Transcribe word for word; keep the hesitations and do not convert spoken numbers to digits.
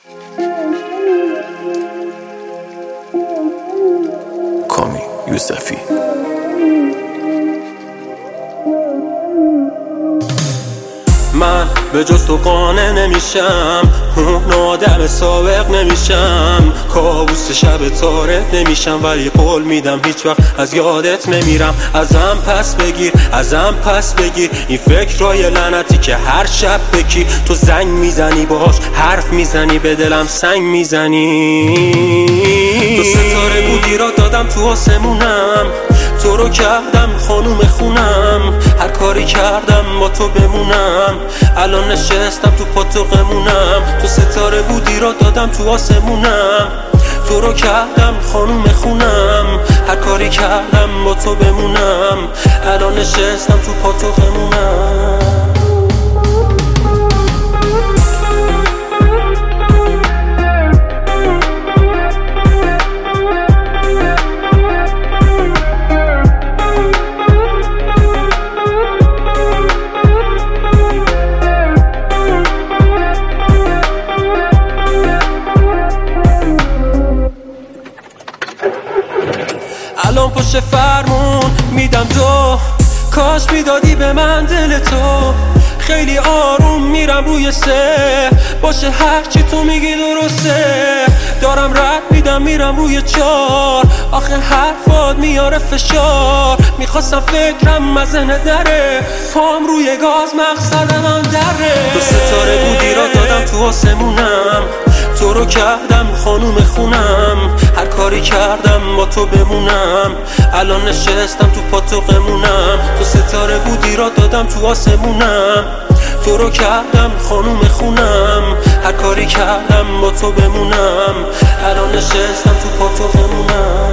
کامی یوسفی. من به جز تو قانع نمیشم، اون آدم سابق نمیشم، کابوس شب تارک نمیشم، ولی قول میدم هیچ وقت از یادت نمیرم. ازم پس بگیر، ازم پس بگیر این فکرای لعنتی که هر شب بکی تو زنگ میزنی، باهاش حرف میزنی، به دلم سنگ میزنی. تو ستاره بودی را دادم تو آسمونم، تو رو کردم خانوم خونم، هر کاری کردم با تو بمونم، الان نشستم تو پاتوقمونم. تو ستاره بودی را دادم تو آسمونم، تو رو کردم خانوم خونم، هر کاری کردم با تو بمونم، الان نشستم تو پاتوقمونم. الان پشت فرمون میدم دو، کاش میدادی به من دل تو، خیلی آروم میرم روی سه، باشه هرچی تو میگی درسته، دارم رد میدم میرم روی چار، آخه حرفات میاره فشار، میخواستم فکرم مزنه دره، پام روی گاز مقصدم هم دره. تو ستاره بودی را دادم تو آسمونم، تو رو کردم خانوم خونم، هر کاری کردم با تو بمونم، الان نشستم تو پاتوقمونم. تو ستاره بودی را دادم تو آسمونم، تو رو کردم خانوم خونم، هر کاری کردم با تو بمونم، الان نشستم تو پاتوقمونم.